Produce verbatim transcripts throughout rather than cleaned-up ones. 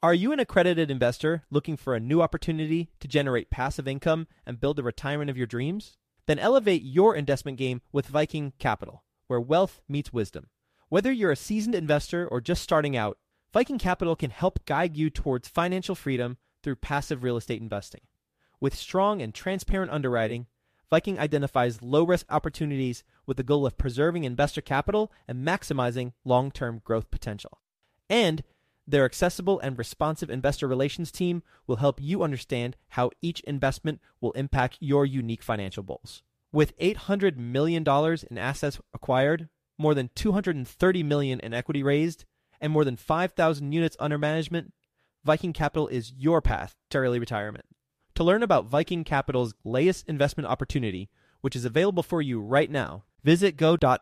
Are you an accredited investor looking for a new opportunity to generate passive income and build the retirement of your dreams? Then elevate your investment game with Viking Capital, where wealth meets wisdom. Whether you're a seasoned investor or just starting out, Viking Capital can help guide you towards financial freedom through passive real estate investing. With strong and transparent underwriting, Viking identifies low-risk opportunities with the goal of preserving investor capital and maximizing long-term growth potential. And their accessible and responsive investor relations team will help you understand how each investment will impact your unique financial goals. With eight hundred million dollars in assets acquired, more than two hundred thirty million dollars in equity raised, and more than five thousand units under management, Viking Capital is your path to early retirement. To learn about Viking Capital's latest investment opportunity, which is available for you right now, visit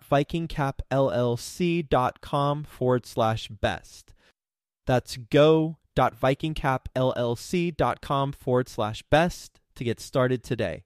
go.vikingcapllc.com forward slash best. That's go.vikingcapllc.com forward slash best to get started today.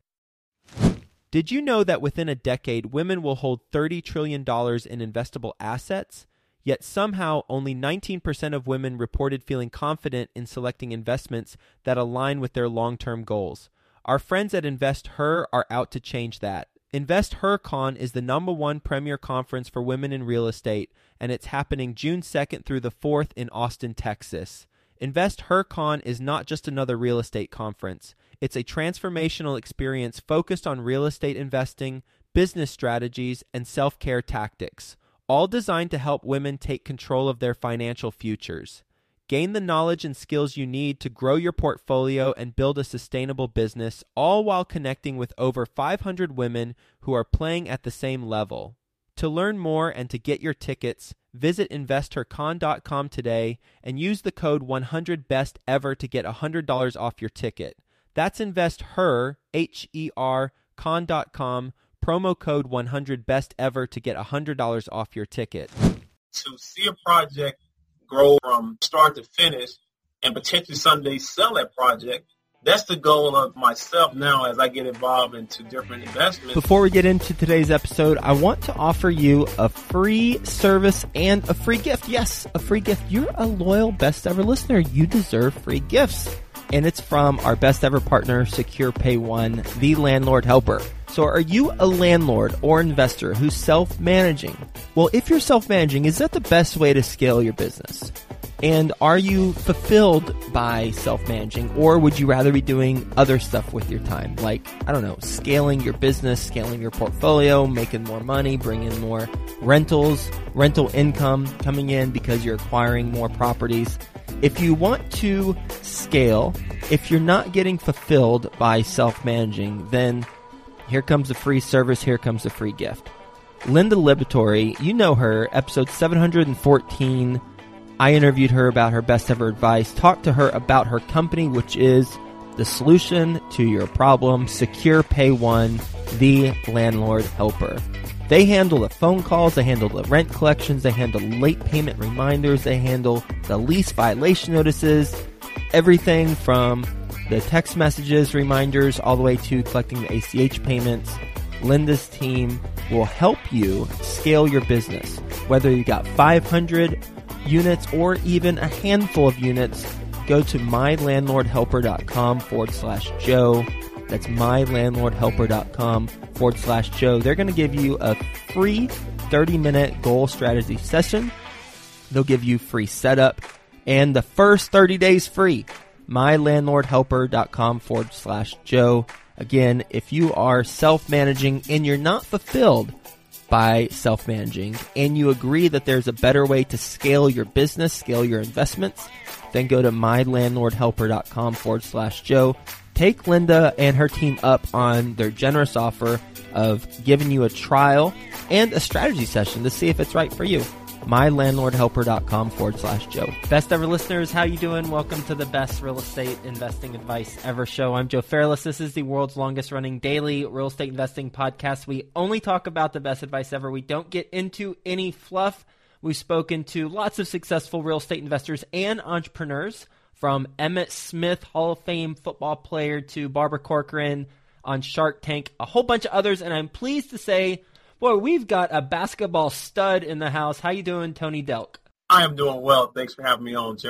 Did you know that within a decade, women will hold thirty trillion dollars in investable assets? Yet somehow only nineteen percent of women reported feeling confident in selecting investments that align with their long-term goals. Our friends at InvestHer are out to change that. InvestHerCon is the number one premier conference for women in real estate, and it's happening June second through the fourth in Austin, Texas. InvestHerCon is not just another real estate conference. It's a transformational experience focused on real estate investing, business strategies, and self-care tactics, all designed to help women take control of their financial futures. Gain the knowledge and skills you need to grow your portfolio and build a sustainable business, all while connecting with over five hundred women who are playing at the same level. To learn more and to get your tickets, visit investor con dot com today and use the code one hundred best ever to get one hundred dollars off your ticket. That's InvestHer, H E R, con dot com, promo code one hundred best ever to get one hundred dollars off your ticket. To see a project grow from start to finish and potentially someday sell that project, that's the goal of myself now as I get involved into different investments. Before we get into today's episode, I want to offer you a free service and a free gift. Yes, a free gift. You're a loyal Best Ever listener. You deserve free gifts. And it's from our best ever partner, Secure Pay One, the landlord helper. So are you a landlord or investor who's self-managing? Well, if you're self-managing, is that the best way to scale your business? And are you fulfilled by self-managing, or would you rather be doing other stuff with your time? Like, I don't know, scaling your business, scaling your portfolio, making more money, bringing more rentals, rental income coming in because you're acquiring more properties. If you want to scale, if you're not getting fulfilled by self-managing, then here comes a free service, here comes a free gift. Linda Liberatore, you know her, episode seven hundred fourteen, I interviewed her about her best ever advice, talked to her about her company, which is the solution to your problem, Secure Pay One, the landlord helper. They handle the phone calls, they handle the rent collections, they handle late payment reminders, they handle the lease violation notices, everything from the text messages, reminders, all the way to collecting the A C H payments. Linda's team will help you scale your business. Whether you got five hundred units or even a handful of units, go to mylandlordhelper.com forward slash Joe. That's mylandlordhelper.com forward slash Joe. They're going to give you a free thirty minute goal strategy session. They'll give you free setup and the first thirty days free. mylandlordhelper.com forward slash Joe. Again, if you are self-managing and you're not fulfilled by self-managing and you agree that there's a better way to scale your business, scale your investments, then go to mylandlordhelper.com forward slash Joe. Take Linda and her team up on their generous offer of giving you a trial and a strategy session to see if it's right for you. mylandlordhelper.com forward slash Joe. Best ever listeners, how you doing? Welcome to the best real estate investing advice ever show. I'm Joe Fairless. This is the world's longest running daily real estate investing podcast. We only talk about the best advice ever. We don't get into any fluff. We've spoken to lots of successful real estate investors and entrepreneurs, from Emmitt Smith, Hall of Fame football player, to Barbara Corcoran on Shark Tank, a whole bunch of others. And I'm pleased to say, boy, we've got a basketball stud in the house. How you doing, Tony Delk? I am doing well. Thanks for having me on, Joe.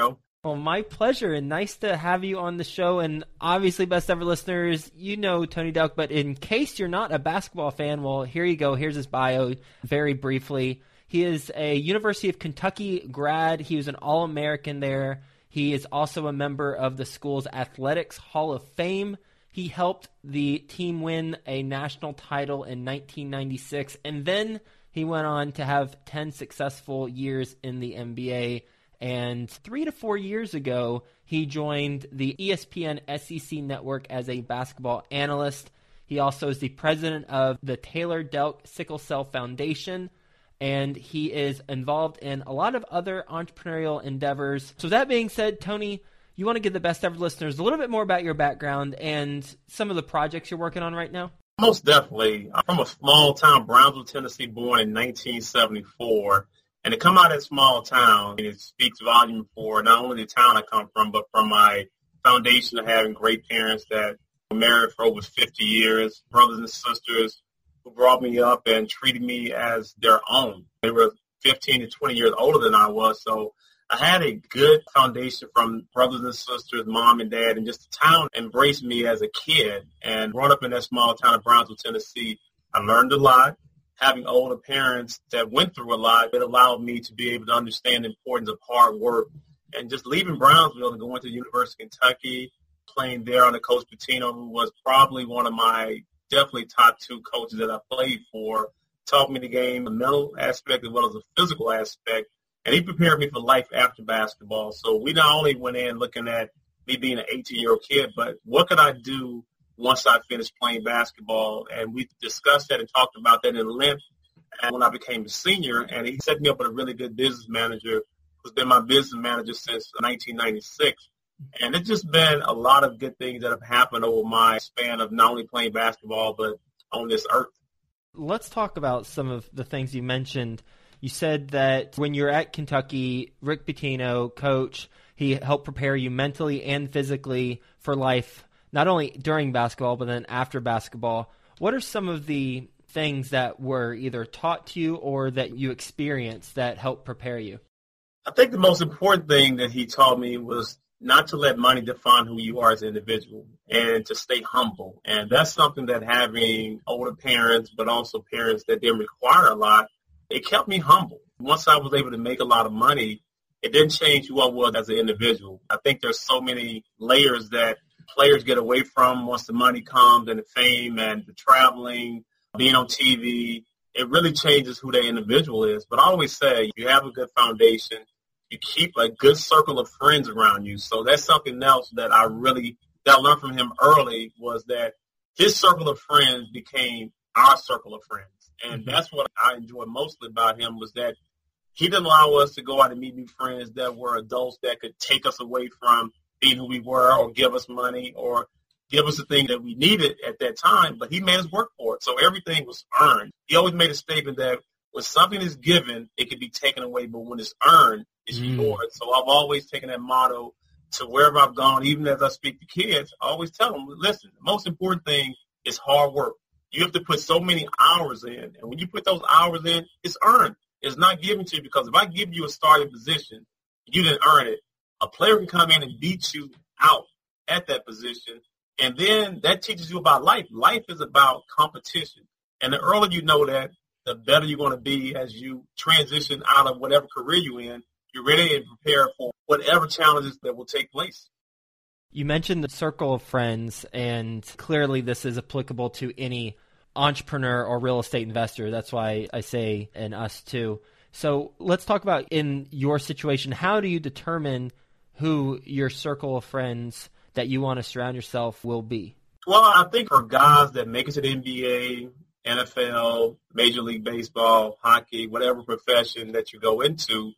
Well, my pleasure, and nice to have you on the show. And obviously, Best Ever listeners, you know Tony Delk, but in case you're not a basketball fan, well, here you go. Here's his bio very briefly. He is a University of Kentucky grad. He was an All-American there. He is also a member of the school's Athletics Hall of Fame. He helped the team win a national title in nineteen ninety-six, and then he went on to have ten successful years in the N B A. And three to four years ago, he joined the E S P N S E C network as a basketball analyst. He also is the president of the Taylor Delk Sickle Cell Foundation, and he is involved in a lot of other entrepreneurial endeavors. So that being said, Tony, you want to give the Best Ever listeners a little bit more about your background and some of the projects you're working on right now? Most definitely. I'm from a small town, Brownsville, Tennessee, born in nineteen seventy-four. And to come out of that small town, it speaks volume for not only the town I come from, but from my foundation of having great parents that were married for over fifty years, brothers and sisters who brought me up and treated me as their own. They were fifteen to twenty years older than I was, so I had a good foundation from brothers and sisters, mom and dad, and just the town embraced me as a kid. And growing up in that small town of Brownsville, Tennessee, I learned a lot. Having older parents that went through a lot, it allowed me to be able to understand the importance of hard work. And just leaving Brownsville and going to the University of Kentucky, playing there under Coach Pitino, who was probably one of my definitely top two coaches that I played for, taught me the game, the mental aspect as well as the physical aspect. And he prepared me for life after basketball. So we not only went in looking at me being an eighteen-year-old kid, but what could I do once I finished playing basketball? And we discussed that and talked about that in length. And when I became a senior, and he set me up with a really good business manager who's been my business manager since nineteen ninety-six. And it's just been a lot of good things that have happened over my span of not only playing basketball, but on this earth. Let's talk about some of the things you mentioned. You said that when you're at Kentucky, Rick Pitino, coach, he helped prepare you mentally and physically for life, not only during basketball, but then after basketball. What are some of the things that were either taught to you or that you experienced that helped prepare you? I think the most important thing that he taught me was not to let money define who you are as an individual and to stay humble. And that's something that having older parents, but also parents that didn't require a lot, it kept me humble. Once I was able to make a lot of money, it didn't change who I was as an individual. I think there's so many layers that players get away from once the money comes and the fame and the traveling, being on T V. It really changes who that individual is. But I always say you have a good foundation. You keep a good circle of friends around you. So that's something else that I really that I learned from him early was that his circle of friends became our circle of friends. And mm-hmm. that's what I enjoyed mostly about him was that he didn't allow us to go out and meet new friends that were adults that could take us away from being who we were or give us money or give us the thing that we needed at that time. But he made us work for it. So everything was earned. He always made a statement that when something is given, it can be taken away. But when it's earned, it's mm. yours. So I've always taken that motto to wherever I've gone, even as I speak to kids, I always tell them, listen, the most important thing is hard work. You have to put so many hours in. And when you put those hours in, it's earned. It's not given to you because if I give you a starting position, you didn't earn it. A player can come in and beat you out at that position. And then that teaches you about life. Life is about competition. And the earlier you know that, the better you're going to be as you transition out of whatever career you're in. You're ready and prepared for whatever challenges that will take place. You mentioned the circle of friends, and clearly this is applicable to any entrepreneur or real estate investor. That's why I say, and us too. So let's talk about in your situation, how do you determine who your circle of friends that you want to surround yourself will be? Well, I think for guys that make it to the N B A, N F L, Major League Baseball, hockey, whatever profession that you go into,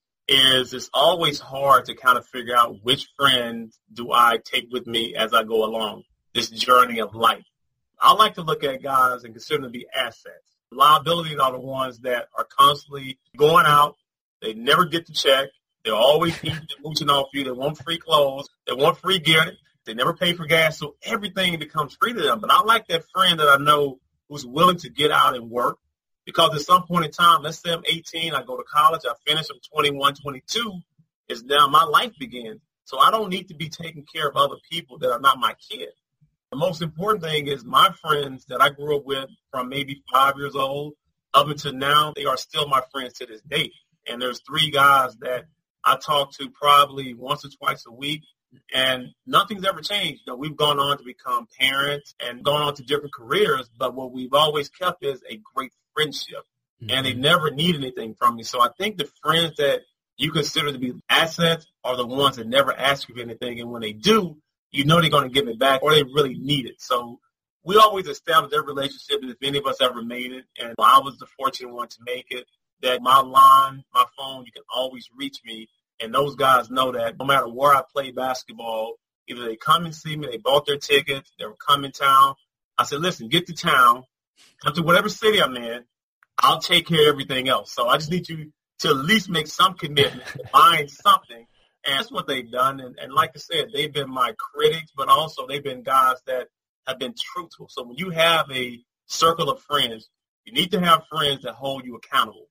is it's always hard to kind of figure out which friends do I take with me as I go along this journey of life. I like to look at guys and consider them to be assets. Liabilities are the ones that are constantly going out. They never get the check. They're always eating and mooching off you. They want free clothes. They want free gear. They never pay for gas, so everything becomes free to them. But I like that friend that I know who's willing to get out and work. Because at some point in time, let's say I'm eighteen, I go to college, I finish, I'm twenty-one, twenty-two, is now my life begins. So I don't need to be taking care of other people that are not my kid. The most important thing is my friends that I grew up with from maybe five years old up until now, they are still my friends to this day. And there's three guys that I talk to probably once or twice a week, and nothing's ever changed. You know, we've gone on to become parents and gone on to different careers, but what we've always kept is a great friendship. Mm-hmm. And they never need anything from me. So I think the friends that you consider to be assets are the ones that never ask you for anything. And when they do, you know they're going to give it back or they really need it. So we always establish that relationship. And if any of us ever made it, and I was the fortunate one to make it, that my line, my phone, you can always reach me. And those guys know that no matter where I play basketball, either they come and see me, they bought their tickets, they were coming town. I said, listen, get to town, come to whatever city I'm in, I'll take care of everything else. So I just need you to at least make some commitment to buying something. And that's what they've done. And, and like I said, they've been my critics, but also they've been guys that have been truthful. So when you have a circle of friends, you need to have friends that hold you accountable.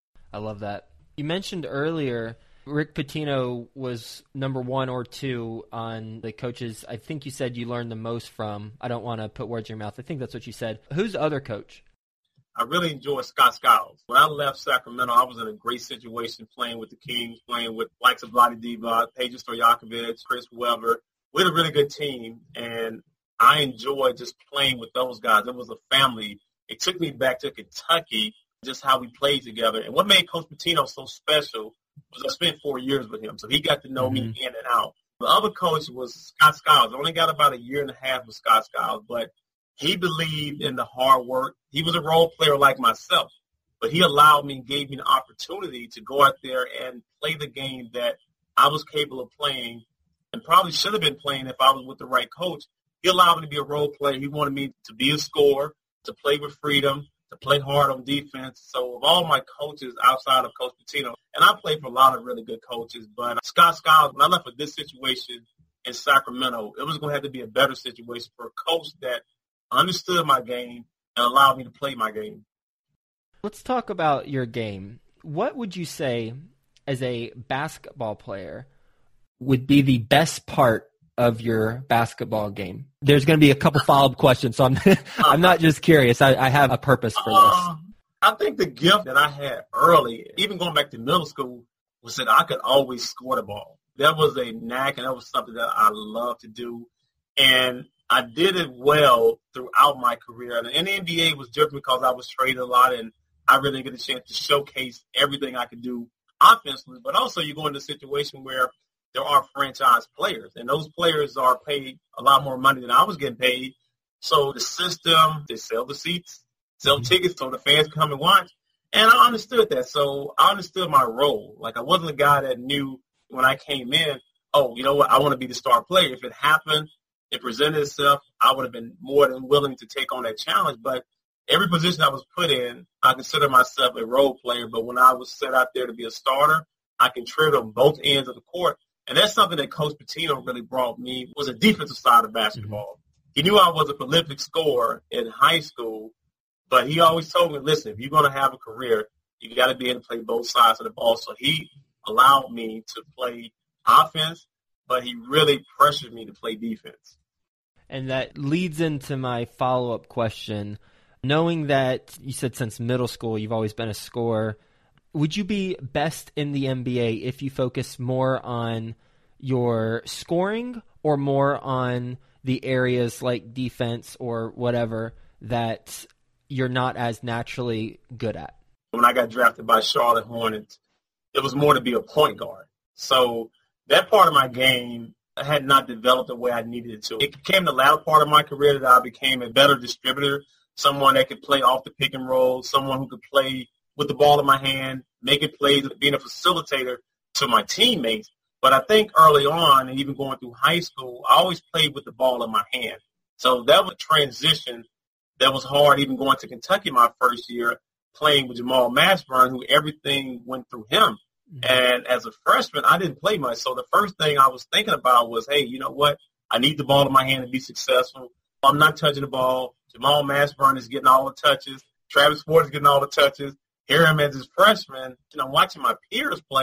I love that. You mentioned earlier Rick Pitino was number one or two on the coaches I think you said you learned the most from. I don't want to put words in your mouth. I think that's what you said. Who's the other coach? I really enjoyed Scott Skiles. When I left Sacramento, I was in a great situation playing with the Kings, playing with likes of Vlade Divac, Peja Stojakovic, Chris Webber. We had a really good team, and I enjoyed just playing with those guys. It was a family. It took me back to Kentucky, just how we played together. And what made Coach Pitino so special was I spent four years with him, so he got to know mm-hmm. me in and out. The other coach was Scott Skiles. I only got about a year and a half with Scott Skiles, but he believed in the hard work. He was a role player like myself, but he allowed me and gave me an opportunity to go out there and play the game that I was capable of playing and probably should have been playing if I was with the right coach. He allowed me to be a role player. He wanted me to be a scorer, to play with freedom, to play hard on defense. So of all my coaches outside of Coach Pitino, and I played for a lot of really good coaches, but Scott Skiles, when I left for this situation in Sacramento, it was going to have to be a better situation for a coach that understood my game and allowed me to play my game. Let's talk about your game. What would you say as a basketball player would be the best part of your basketball game? There's going to be a couple follow-up questions, so I'm I'm not just curious. I, I have a purpose for this. Uh, I think the gift that I had early, even going back to middle school, was that I could always score the ball. That was a knack, and that was something that I loved to do. And I did it well throughout my career. And the N B A was different because I was traded a lot, and I really didn't get a chance to showcase everything I could do offensively. But also you go into a situation where there are franchise players, and those players are paid a lot more money than I was getting paid. So the system, they sell the seats, sell mm-hmm. tickets so the fans come and watch. And I understood that. So I understood my role. Like, I wasn't a guy that knew when I came in, oh, you know what, I want to be the star player. If it happened, it presented itself, I would have been more than willing to take on that challenge. But every position I was put in, I consider myself a role player. But when I was set out there to be a starter, I contributed on both ends of the court. And that's something that Coach Pitino really brought me, was a defensive side of basketball. Mm-hmm. He knew I was a prolific scorer in high school, but he always told me, listen, if you're going to have a career, you got to be able to play both sides of the ball. So he allowed me to play offense, but he really pressured me to play defense. And that leads into my follow-up question. Knowing that you said since middle school you've always been a scorer, would you be best in the N B A if you focus more on your scoring or more on the areas like defense or whatever that you're not as naturally good at? When I got drafted by Charlotte Hornets, it was more to be a point guard. So that part of my game had not developed the way I needed it to. It became the latter part of my career that I became a better distributor, someone that could play off the pick and roll, someone who could play with the ball in my hand, making plays, being a facilitator to my teammates. But I think early on, and even going through high school, I always played with the ball in my hand. So that was a transition that was hard, even going to Kentucky my first year, playing with Jamal Mashburn, who everything went through him. And as a freshman, I didn't play much. So the first thing I was thinking about was, hey, you know what? I need the ball in my hand to be successful. I'm not touching the ball. Jamal Mashburn is getting all the touches. Travis Ford is getting all the touches. Here I am as his freshman, and I'm watching my peers play.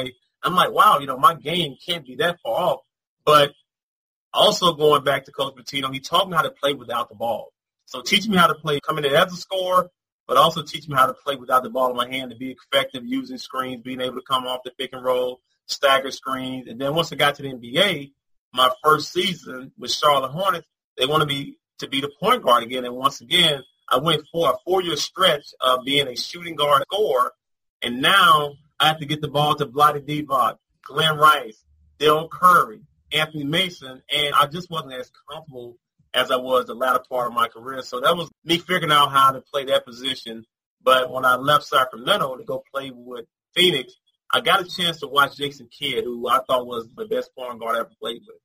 I'm like, wow, you know, my game can't be that far off. But also going back to Coach Pitino, he taught me how to play without the ball. So teaching me how to play coming in as a scorer, but also teaching me how to play without the ball in my hand, to be effective using screens, being able to come off the pick and roll, stagger screens. And then once I got to the N B A, my first season with Charlotte Hornets, they wanted me to be the point guard again. And once again, I went for a four-year stretch of being a shooting guard scorer. And now I have to get the ball to Vlade Divac, Glenn Rice, Dell Curry, Anthony Mason, and I just wasn't as comfortable as I was the latter part of my career. So that was me figuring out how to play that position. But when I left Sacramento to go play with Phoenix, I got a chance to watch Jason Kidd, who I thought was the best point guard I ever played with.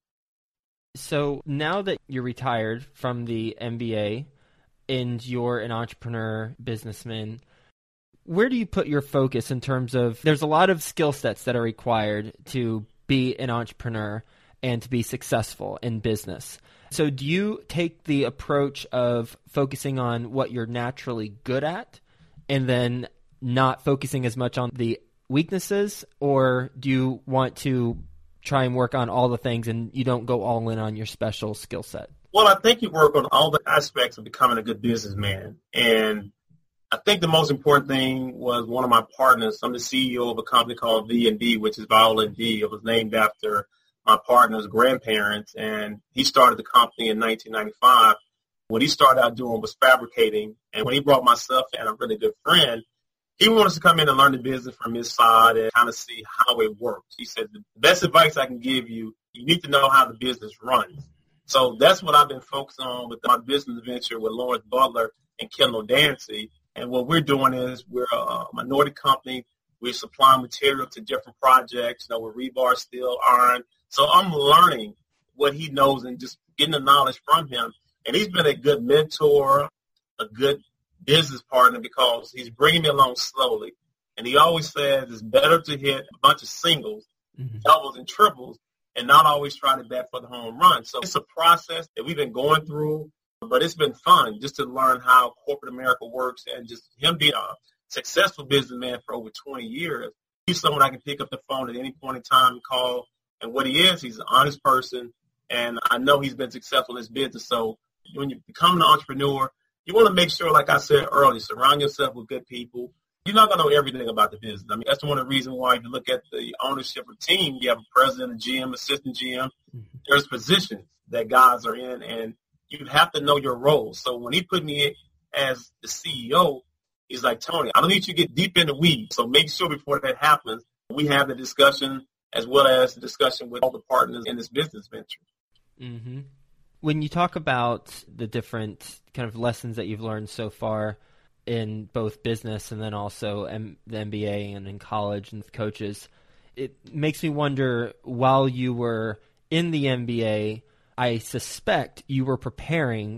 So now that you're retired from the N B A and you're an entrepreneur, businessman, where do you put your focus in terms of, there's a lot of skill sets that are required to be an entrepreneur and to be successful in business. So do you take the approach of focusing on what you're naturally good at and then not focusing as much on the weaknesses, or do you want to try and work on all the things and you don't go all in on your special skill set? Well, I think you work on all the aspects of becoming a good businessman. And I think the most important thing was one of my partners. I'm the C E O of a company called V and D, which is Viola and D. It was named after my partner's grandparents, and he started the company in nineteen ninety-five. What he started out doing was fabricating, and when he brought myself and a really good friend, he wanted us to come in and learn the business from his side and kind of see how it works. He said, the best advice I can give you, you need to know how the business runs. So that's what I've been focused on with my business venture with Lawrence Butler and Kendall Dancy. And what we're doing is we're a minority company. We're supplying material to different projects, you know, with rebar, steel, iron. So I'm learning what he knows and just getting the knowledge from him. And he's been a good mentor, a good business partner, because he's bringing me along slowly. And he always says it's better to hit a bunch of singles, mm-hmm. doubles, and triples, and not always try to bat for the home run. So it's a process that we've been going through, but it's been fun just to learn how corporate America works, and just him being a successful businessman for over twenty years. He's someone I can pick up the phone at any point in time and call. And what he is, he's an honest person, and I know he's been successful in his business. So when you become an entrepreneur, you want to make sure, like I said earlier, surround yourself with good people. You're not going to know everything about the business. I mean, that's one of the reasons why if you look at the ownership of the team, you have a president, a G M, assistant G M. Mm-hmm. There's positions that guys are in, and you have to know your role. So when he put me in as the C E O, he's like, Tony, I don't need you to get deep in the weeds. So make sure before that happens, we have the discussion as well as the discussion with all the partners in this business venture. Mm-hmm. When you talk about the different kind of lessons that you've learned so far in both business and then also M- the M B A and in college and with coaches, it makes me wonder, while you were in the M B A, I suspect you were preparing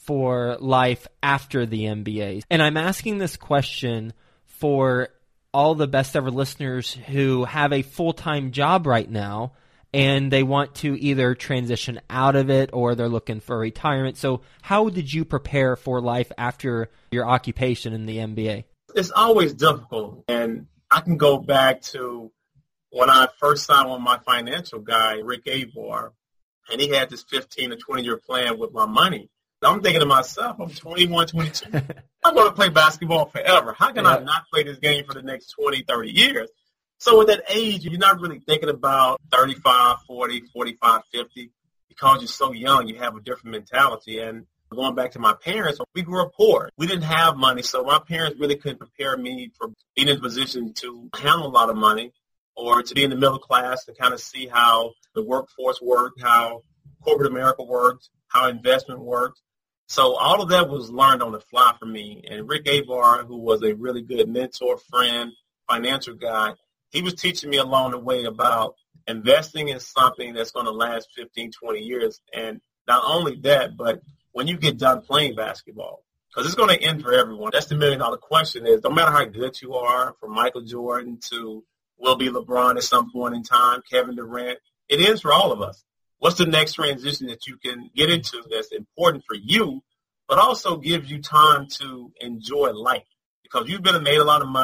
for life after the M B A. And I'm asking this question for all the best ever listeners who have a full-time job right now and they want to either transition out of it or they're looking for retirement. So how did you prepare for life after your occupation in the M B A? It's always difficult. And I can go back to when I first signed with my financial guy, Rick Avar, and he had this fifteen or twenty-year plan with my money. I'm thinking to myself, I'm twenty-one, twenty-two. I'm going to play basketball forever. How can yeah. I not play this game for the next twenty, thirty years? So at that age, you're not really thinking about thirty-five, forty, forty-five, fifty. Because you're so young, you have a different mentality. And going back to my parents, we grew up poor. We didn't have money, so my parents really couldn't prepare me for being in a position to handle a lot of money or to be in the middle class and kind of see how the workforce worked, how corporate America worked, how investment worked. So all of that was learned on the fly for me. And Rick Avar, who was a really good mentor, friend, financial guy, he was teaching me along the way about investing in something that's going to last fifteen, twenty years. And not only that, but when you get done playing basketball, because it's going to end for everyone. That's the million dollar question is, no matter how good you are, from Michael Jordan to will be LeBron at some point in time, Kevin Durant, it ends for all of us. What's the next transition that you can get into that's important for you, but also gives you time to enjoy life? Because you've been made a lot of money.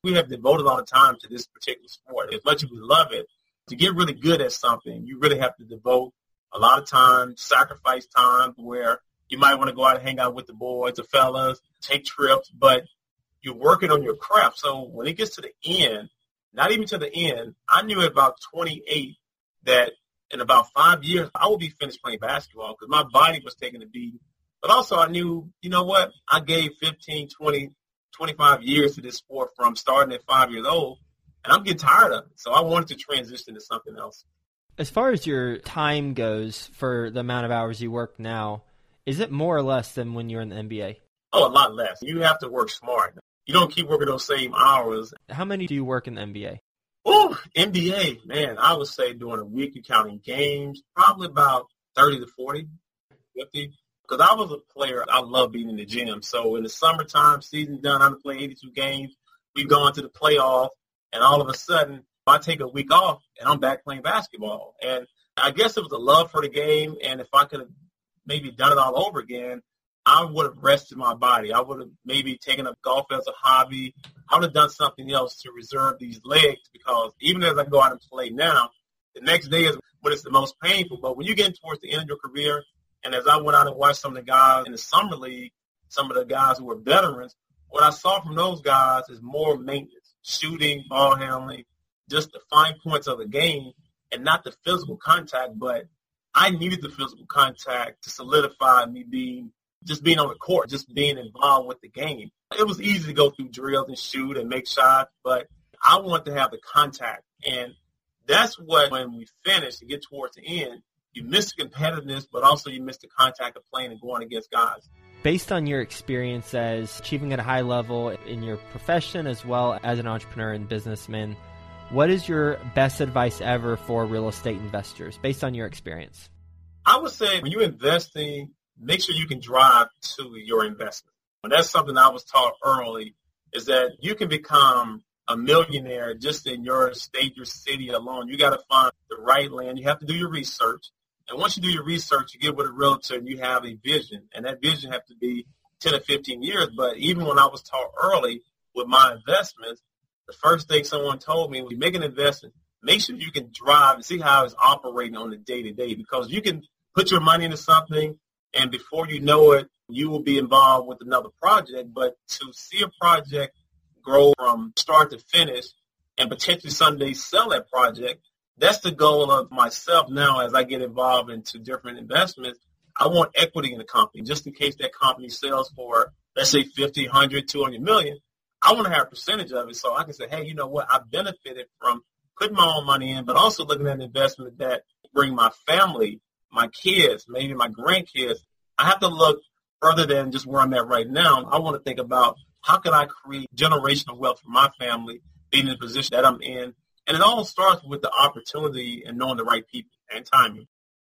We have devoted a lot of time to this particular sport. As much as we love it, to get really good at something, you really have to devote a lot of time, sacrifice time where you might want to go out and hang out with the boys, the fellas, take trips, but you're working on your craft. So when it gets to the end, not even to the end, I knew at about twenty-eight that in about five years, I would be finished playing basketball because my body was taking a beating. But also I knew, you know what, I gave fifteen, twenty, twenty-five years to this sport from starting at five years old, and I'm getting tired of it. So I wanted to transition to something else. As far as your time goes for the amount of hours you work now, is it more or less than when you're in the N B A? Oh, a lot less. You have to work smart. You don't keep working those same hours. How many do you work in the N B A? Oh, N B A, man, I would say during a week, you're counting games, probably about thirty to forty, fifty. Because I was a player, I love being in the gym. So in the summertime, season done, I'm playing eighty-two games. We go into the playoffs, and all of a sudden, I take a week off, and I'm back playing basketball. And I guess it was a love for the game, and if I could have maybe done it all over again, I would have rested my body. I would have maybe taken up golf as a hobby. I would have done something else to reserve these legs because even as I go out and play now, the next day is when it's the most painful. But when you get towards the end of your career, and as I went out and watched some of the guys in the summer league, some of the guys who were veterans, what I saw from those guys is more maintenance, shooting, ball handling, just the fine points of the game and not the physical contact. But I needed the physical contact to solidify me being just being on the court, just being involved with the game. It was easy to go through drills and shoot and make shots, but I wanted to have the contact. And that's what, when we finished and get towards the end, you miss the competitiveness, but also you miss the contact of playing and going against guys. Based on your experience as achieving at a high level in your profession as well as an entrepreneur and businessman, what is your best advice ever for real estate investors based on your experience? I would say when you're investing, make sure you can drive to your investment. And that's something I was taught early, is that you can become a millionaire just in your state, your city alone. You got to find the right land. You have to do your research. And once you do your research, you get with a realtor and you have a vision. And that vision has to be ten or fifteen years. But even when I was taught early with my investments, the first thing someone told me, when you make an investment, make sure you can drive and see how it's operating on the day-to-day, because you can put your money into something and before you know it, you will be involved with another project. But to see a project grow from start to finish and potentially someday sell that project, that's the goal of myself now as I get involved into different investments. I want equity in the company just in case that company sells for, let's say, fifty, one hundred, two hundred million. I want to have a percentage of it so I can say, hey, you know what, I benefited from putting my own money in, but also looking at an investment that bring my family, my kids, maybe my grandkids. I have to look further than just where I'm at right now. I want to think about how can I create generational wealth for my family, being in the position that I'm in. And it all starts with the opportunity and knowing the right people and timing.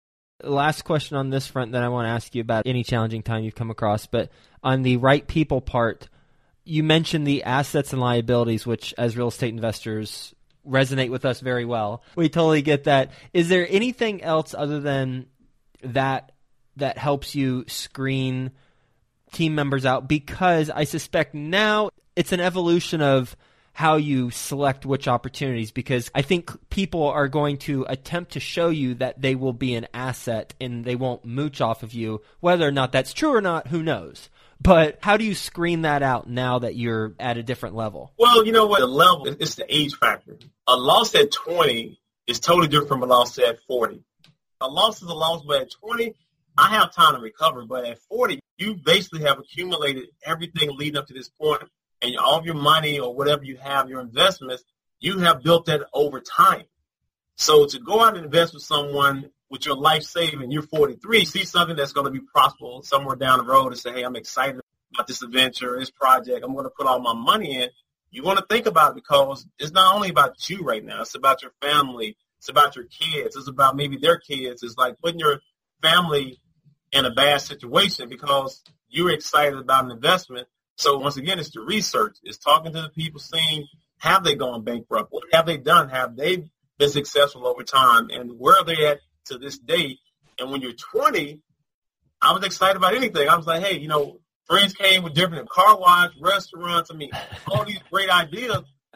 Last question on this front that I want to ask you about any challenging time you've come across, but on the right people part, you mentioned the assets and liabilities, which as real estate investors resonate with us very well. We totally get that. Is there anything else other than that that helps you screen team members out? Because I suspect now it's an evolution of how you select which opportunities, because I think people are going to attempt to show you that they will be an asset and they won't mooch off of you. Whether or not that's true or not, who knows? But how do you screen that out now that you're at a different level? Well, you know what? The level, it's the age factor. A loss at twenty is totally different from a loss at forty. A loss is a loss, but at twenty, I have time to recover. But at forty, you basically have accumulated everything leading up to this point, and all of your money or whatever you have, your investments, you have built that over time. So to go out and invest with someone with your life saving, you're forty-three, see something that's going to be profitable somewhere down the road and say, hey, I'm excited about this adventure, this project, I'm going to put all my money in. You want to think about it because it's not only about you right now. It's about your family. It's about your kids. It's about maybe their kids. It's like putting your family in a bad situation because you're excited about an investment. So once again, it's the research. It's talking to the people, seeing have they gone bankrupt? What have they done? Have they been successful over time? And where are they at to this day? And when you're twenty, I was excited about anything. I was like, hey, you know, friends came with different car wash, restaurants. I mean, all these great ideas.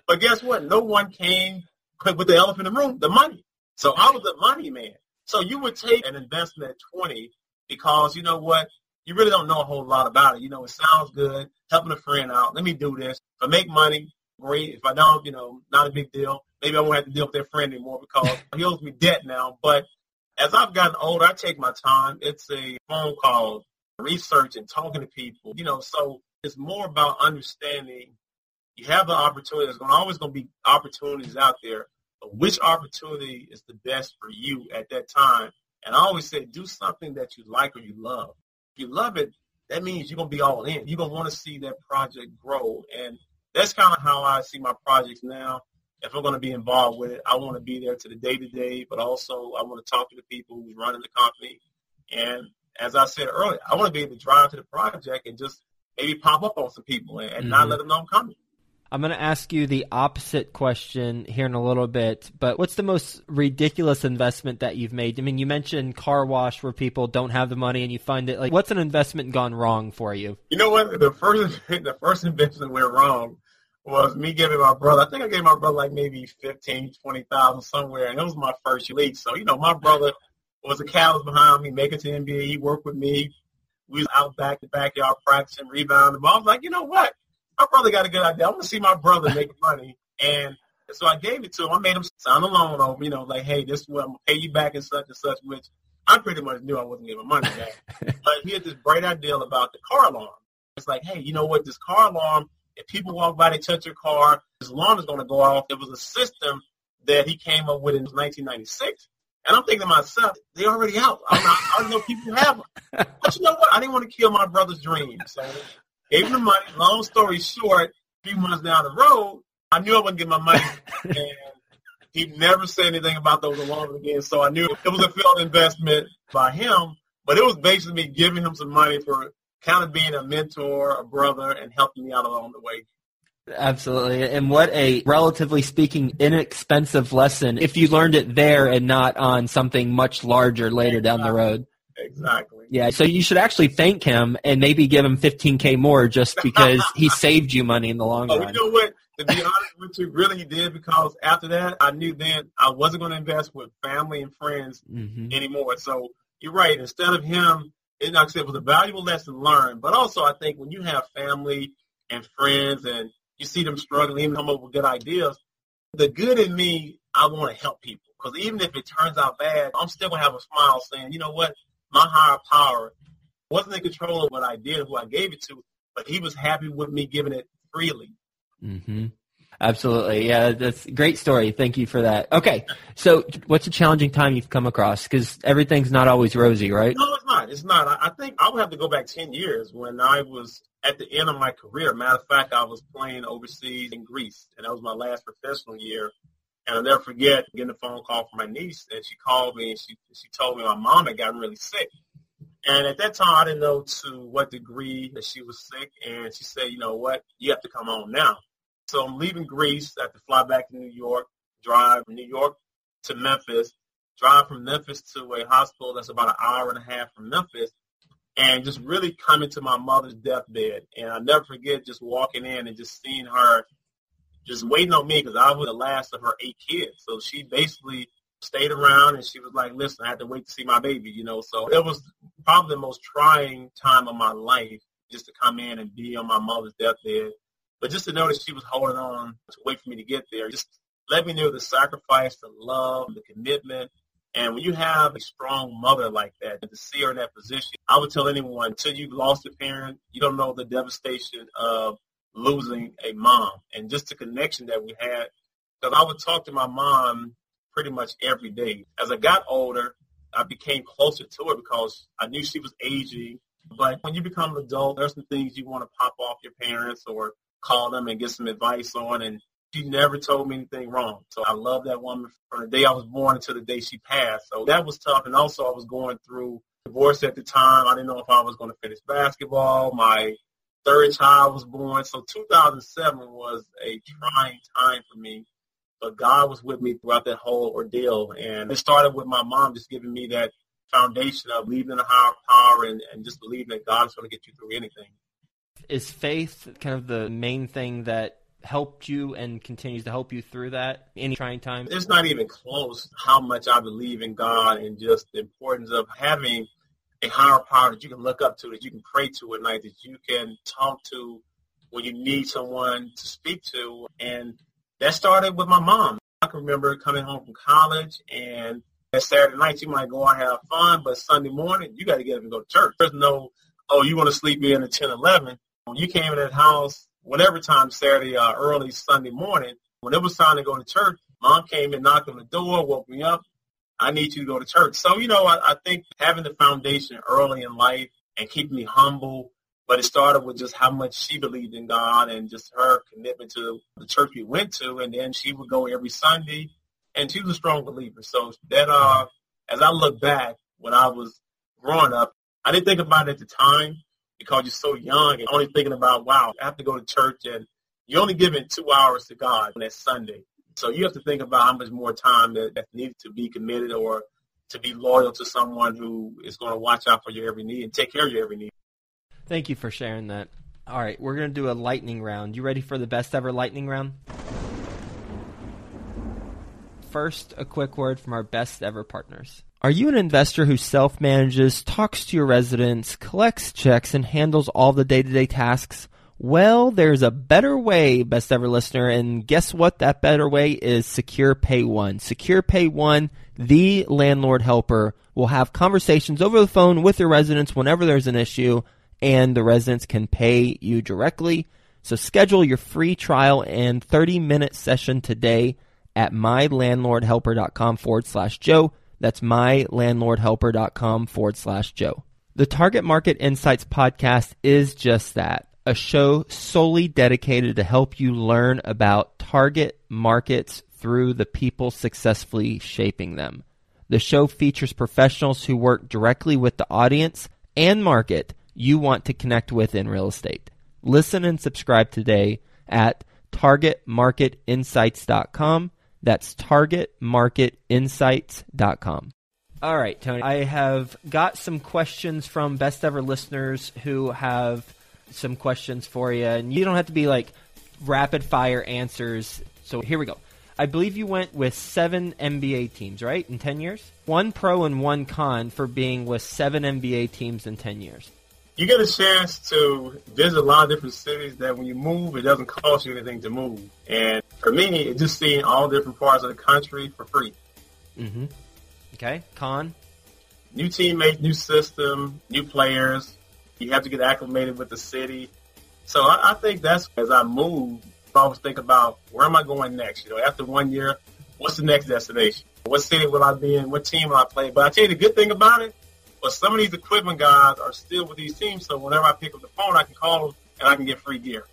But guess what? No one came with the elephant in the room, the money. So I was the money man. So you would take an investment at twenty because, you know what, you really don't know a whole lot about it. You know, it sounds good, helping a friend out. Let me do this. If I make money, great. If I don't, you know, not a big deal. Maybe I won't have to deal with that friend anymore because he owes me debt now. But as I've gotten older, I take my time. It's a phone call, research, and talking to people. You know, so it's more about understanding you have the opportunity. There's going to always going to be opportunities out there. But which opportunity is the best for you at that time? And I always say do something that you like or you love. If you love it, that means you're going to be all in. You're going to want to see that project grow. And that's kind of how I see my projects now. If I'm going to be involved with it, I want to be there to the day-to-day, but also I want to talk to the people who's running the company. And as I said earlier, I want to be able to drive to the project and just maybe pop up on some people and, and mm-hmm. not let them know I'm coming. I'm going to ask you the opposite question here in a little bit, but what's the most ridiculous investment that you've made? I mean, you mentioned car wash where people don't have the money and you find it. Like, what's an investment gone wrong for you? You know what? The first, the first investment went wrong was me giving my brother, I think I gave my brother like maybe fifteen, twenty thousand somewhere, and it was my first league. So, you know, my brother was a catalyst behind me, making it to the N B A. He worked with me. We was out back to backyard practicing, rebounding. But I was like, you know what? My brother got a good idea. I want to see my brother make money. And so I gave it to him. I made him sign a loan over, you know, like, hey, this is what I'm going to pay you back and such and such, which I pretty much knew I wasn't giving money back. But he had this great idea about the car alarm. It's like, hey, you know what? This car alarm, if people walk by, they touch your car, this alarm is going to go off. It was a system that he came up with in nineteen ninety-six. And I'm thinking to myself, they already out. I, mean, I already know people have them. But you know what? I didn't want to kill my brother's dream. So gave him the money. Long story short, a few months down the road, I knew I wouldn't get my money. And he never said anything about those alarms again. So I knew it was a failed investment by him. But it was basically me giving him some money for kind of being a mentor, a brother, and helping me out along the way. Absolutely. And what a, relatively speaking, inexpensive lesson if you learned it there and not on something much larger later exactly. down the road. Exactly. Yeah, so you should actually thank him and maybe give him fifteen K more just because he saved you money in the long oh, run. You know what? To be honest with you, really he did, because after that, I knew then I wasn't going to invest with family and friends mm-hmm. anymore. So you're right. Instead of him, it, like I said, it was a valuable lesson learned. But also I think when you have family and friends and you see them struggling, even come up with good ideas, the good in me, I want to help people. Because even if it turns out bad, I'm still going to have a smile saying, you know what? My higher power wasn't in control of what I did and who I gave it to, but he was happy with me giving it freely. Mm-hmm. Absolutely. Yeah, that's a great story. Thank you for that. Okay, so what's a challenging time you've come across? Because everything's not always rosy, right? No, it's not. It's not. I, I think I would have to go back ten years when I was at the end of my career. Matter of fact, I was playing overseas in Greece, and that was my last professional year. And I'll never forget getting a phone call from my niece, and she called me, and she she told me my mom had gotten really sick. And at that time, I didn't know to what degree that she was sick, and she said, you know what, you have to come home now. So I'm leaving Greece. I have to fly back to New York, drive from New York to Memphis, drive from Memphis to a hospital that's about an hour and a half from Memphis, and just really coming to my mother's deathbed. And I'll never forget just walking in and just seeing her just waiting on me, because I was the last of her eight kids. So she basically stayed around, and she was like, listen, I had to wait to see my baby, you know. So it was probably the most trying time of my life, just to come in and be on my mother's deathbed. But just to know that she was holding on to wait for me to get there, just let me know the sacrifice, the love, the commitment. And when you have a strong mother like that, and to see her in that position, I would tell anyone, until you've lost a parent, you don't know the devastation of losing a mom, and just the connection that we had. Because I would talk to my mom pretty much every day. As I got older, I became closer to her because I knew she was aging. But when you become an adult, there's some things you want to pop off your parents or call them and get some advice on, and she never told me anything wrong. So I love that woman from the day I was born until the day she passed. So that was tough. And also I was going through divorce at the time. I didn't know if I was going to finish basketball. My third child was born. So two thousand seven was a trying time for me. But God was with me throughout that whole ordeal. And it started with my mom just giving me that foundation of believing in a higher power and, and just believing that God is going to get you through anything. Is faith kind of the main thing that helped you and continues to help you through that? Any trying time? It's not even close how much I believe in God and just the importance of having a higher power that you can look up to, that you can pray to at night, that you can talk to when you need someone to speak to. And that started with my mom. I can remember coming home from college, and that Saturday night you might go out and have fun, but Sunday morning you got to get up and go to church. There's no, oh, you want to sleep in at ten, eleven. When you came in that house, whatever time Saturday, uh, early Sunday morning, when it was time to go to church, Mom came and knocked on the door, woke me up. I need you to go to church. So, you know, I, I think having the foundation early in life and keeping me humble, but it started with just how much she believed in God and just her commitment to the church we went to. And then she would go every Sunday, and she was a strong believer. So that, uh, as I look back when I was growing up, I didn't think about it at the time because you're so young and only thinking about, wow, I have to go to church, and you're only giving two hours to God on that Sunday. So you have to think about how much more time that, that needs to be committed or to be loyal to someone who is going to watch out for your every need and take care of your every need. Thank you for sharing that. All right, we're going to do a lightning round. You ready for the best ever lightning round? First, a quick word from our best ever partners. Are you an investor who self-manages, talks to your residents, collects checks, and handles all the day-to-day tasks? Well, there's a better way, best ever listener, and guess what? That better way is Secure Pay One. Secure Pay One, the landlord helper, will have conversations over the phone with your residents whenever there's an issue, and the residents can pay you directly. So schedule your free trial and thirty-minute session today at mylandlordhelper.com forward slash Joe. That's mylandlordhelper.com forward slash Joe. The Target Market Insights podcast is just that. A show solely dedicated to help you learn about target markets through the people successfully shaping them. The show features professionals who work directly with the audience and market you want to connect with in real estate. Listen and subscribe today at target market insights dot com. That's target market insights dot com. All right, Tony, I have got some questions from best ever listeners who have some questions for you, and you don't have to be like rapid fire answers. So here we go. I believe you went with seven N B A teams, right, in ten years? One pro and one con for being with seven N B A teams in ten years. You get a chance to visit a lot of different cities that when you move, it doesn't cost you anything to move. And for me, it's just seeing all different parts of the country for free. Mm-hmm. Okay. Con? New teammates, new system, new players. You have to get acclimated with the city. So I, I think that's, as I move, I always think about where am I going next? You know, after one year, what's the next destination? What city will I be in? What team will I play? But I tell you the good thing about it, but some of these equipment guys are still with these teams, so whenever I pick up the phone, I can call them and I can get free gear.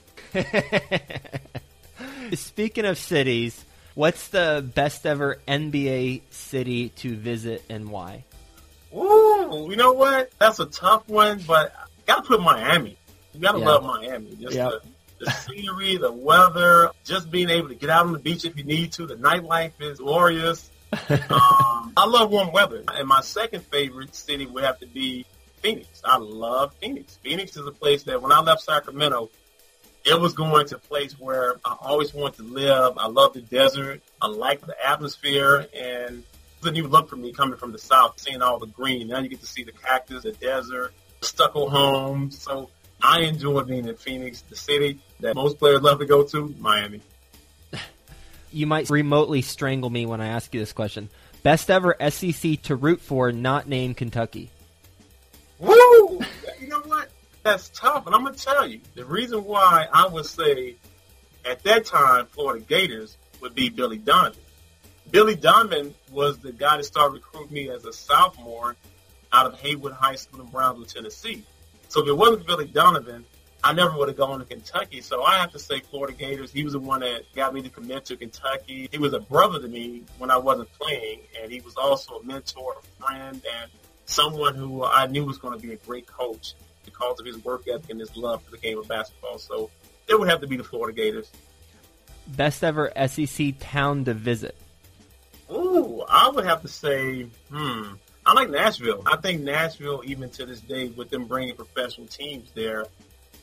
Speaking of cities, what's the best ever N B A city to visit and why? Ooh, you know what? That's a tough one, but you got to put Miami. You got to yeah. love Miami. Just yep. the, the scenery, the weather, just being able to get out on the beach if you need to. The nightlife is glorious. um, I love warm weather. And my second favorite city would have to be Phoenix. I love Phoenix. Phoenix is a place that when I left Sacramento, it was going to a place where I always wanted to live. I love the desert. I like the atmosphere. And it's a new look for me coming from the South, seeing all the green. Now you get to see the cactus, the desert, the stucco homes. So I enjoy being in Phoenix, the city that most players love to go to, Miami. You might remotely strangle me when I ask you this question. Best ever S E C to root for, not named Kentucky. Woo! You know what? That's tough, and I'm going to tell you. The reason why I would say at that time Florida Gators would be Billy Donovan. Billy Donovan was the guy that started recruiting me as a sophomore out of Haywood High School in Brownsville, Tennessee. So if it wasn't Billy Donovan, I never would have gone to Kentucky. So I have to say Florida Gators. He was the one that got me to commit to Kentucky. He was a brother to me when I wasn't playing, and he was also a mentor, a friend, and someone who I knew was going to be a great coach because of his work ethic and his love for the game of basketball. So it would have to be the Florida Gators. Best ever S E C town to visit. Ooh, I would have to say, hmm, I like Nashville. I think Nashville, even to this day, with them bringing professional teams there,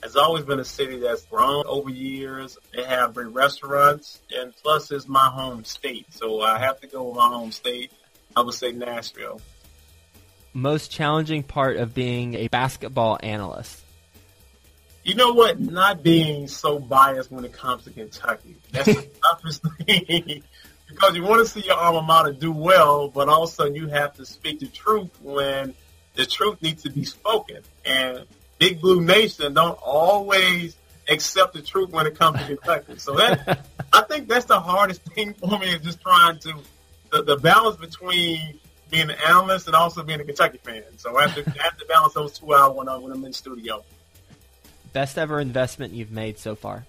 has always been a city that's grown over years. They have great restaurants, and plus it's my home state. So I have to go with my home state. I would say Nashville. Most challenging part of being a basketball analyst? You know what? Not being so biased when it comes to Kentucky. That's the toughest thing. Because you want to see your alma mater do well, but also you have to speak the truth when the truth needs to be spoken. And Big Blue Nation don't always accept the truth when it comes to Kentucky. So that I think that's the hardest thing for me, is just trying to the, the balance between being an analyst and also being a Kentucky fan. So I have to, I have to balance those two out when, I, when I'm in the studio. Best ever investment you've made so far?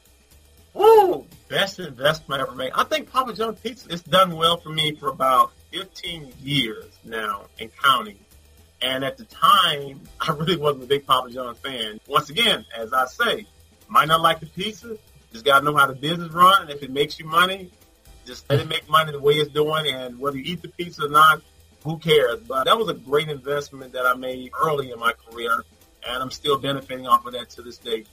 Woo! Best investment I ever made. I think Papa John's Pizza has done well for me for about fifteen years now and counting. And at the time, I really wasn't a big Papa John's fan. Once again, as I say, might not like the pizza, just got to know how the business run. And if it makes you money, just let it make money the way it's doing. And whether you eat the pizza or not, who cares? But that was a great investment that I made early in my career, and I'm still benefiting off of that to this day.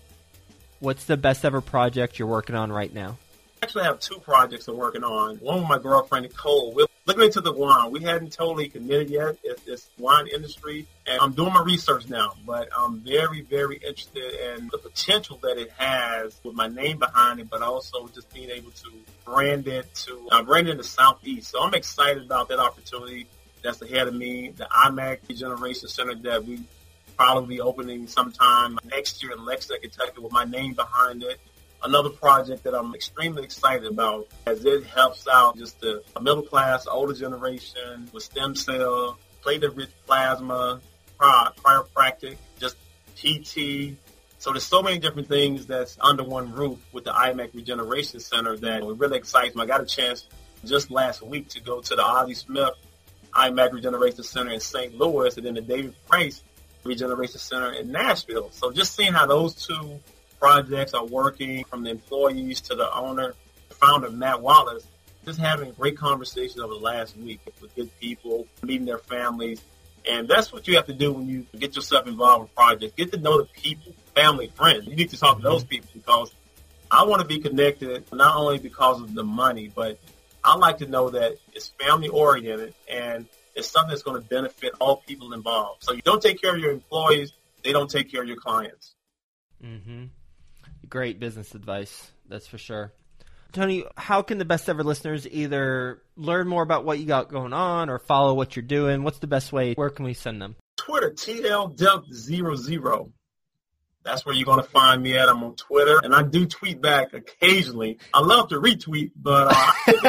What's the best ever project you're working on right now? I actually have two projects I'm working on. One with my girlfriend, Nicole. We're looking into the wine. We hadn't totally committed yet. It's this wine industry, and I'm doing my research now, but I'm very, very interested in the potential that it has with my name behind it, but also just being able to brand it to uh, brand it in the Southeast. So I'm excited about that opportunity that's ahead of me. The I M A C Regeneration Center that we probably be opening sometime next year in Lexington, Kentucky, with my name behind it. Another project that I'm extremely excited about, as it helps out just the middle class, older generation with stem cell, platelet-rich plasma, chiropractic, just P T. So there's so many different things that's under one roof with the I M A C Regeneration Center that it really excites me. I got a chance just last week to go to the Ozzie Smith I M A C Regeneration Center in Saint Louis, and then the David Price Regeneration Center in Nashville. So just seeing how those two projects are working, from the employees to the owner, the founder, Matt Wallace, just having great conversations over the last week with good people, meeting their families. And that's what you have to do when you get yourself involved with projects. Get to know the people, family, friends. You need to talk to those people, because I want to be connected not only because of the money, but I like to know that it's family-oriented and it's something that's going to benefit all people involved. So you don't take care of your employees, they don't take care of your clients. Mm-hmm. Great business advice, that's for sure. Tony, how can the Best Ever listeners either learn more about what you got going on or follow what you're doing? What's the best way? Where can we send them? Twitter, T L Delk zero zero. That's where you're going to find me at. I'm on Twitter, and I do tweet back occasionally. I love to retweet, but uh,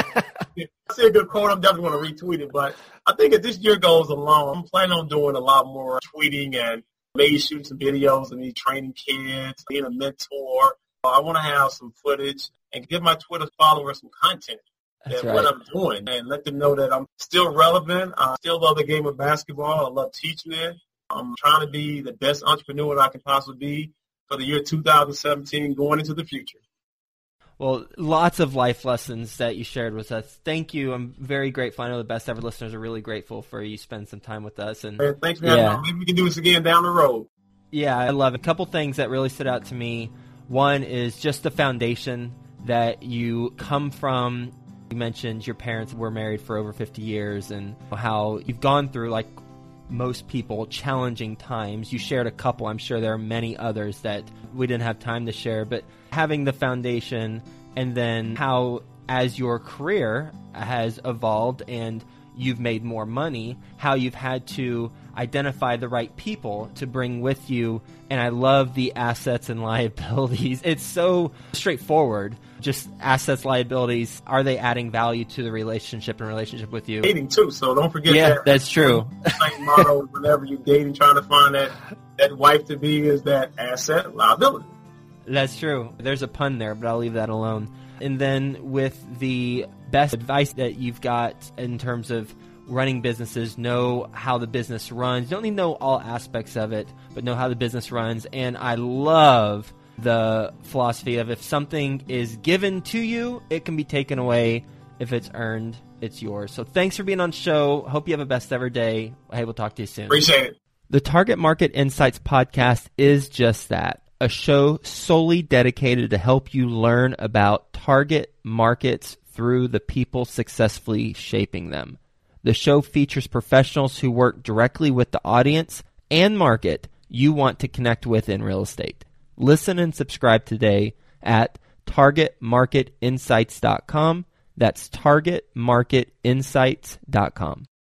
I see a good quote, I'm definitely going to retweet it. But I think as this year goes along, I'm planning on doing a lot more tweeting and maybe shooting some videos of me training kids, being a mentor. I want to have some footage and give my Twitter followers some content That's and right. what I'm doing, and let them know that I'm still relevant. I still love the game of basketball. I love teaching it. I'm trying to be the best entrepreneur that I can possibly be for the year two thousand seventeen going into the future. Well, lots of life lessons that you shared with us. Thank you. I'm very grateful. I know the Best Ever listeners are really grateful for you spending some time with us. And Man, thanks for having yeah. me. Maybe we can do this again down the road. Yeah, I love it. A couple things that really stood out to me. One is just the foundation that you come from. You mentioned your parents were married for over fifty years and how you've gone through, like most people, challenging times. You shared a couple. I'm sure there are many others that we didn't have time to share, but having the foundation, and then how as your career has evolved and you've made more money, how you've had to identify the right people to bring with you. And I love the assets and liabilities. It's so straightforward. Just assets, liabilities. Are they adding value to the relationship and relationship with you? Dating too, so don't forget yeah, that. That's true. Same motto whenever you're dating, trying to find that, that wife to be is that asset, liability. That's true. There's a pun there, but I'll leave that alone. And then with the best advice that you've got in terms of running businesses, know how the business runs. You don't need to know all aspects of it, but know how the business runs. And I love the philosophy of if something is given to you, it can be taken away. If it's earned, it's yours. So thanks for being on the show. Hope you have a best ever day. Hey, we'll talk to you soon. Appreciate it. The Target Market Insights podcast is just that, a show solely dedicated to help you learn about target markets through the people successfully shaping them. The show features professionals who work directly with the audience and market you want to connect with in real estate. Listen and subscribe today at target market insights dot com. That's target market insights dot com.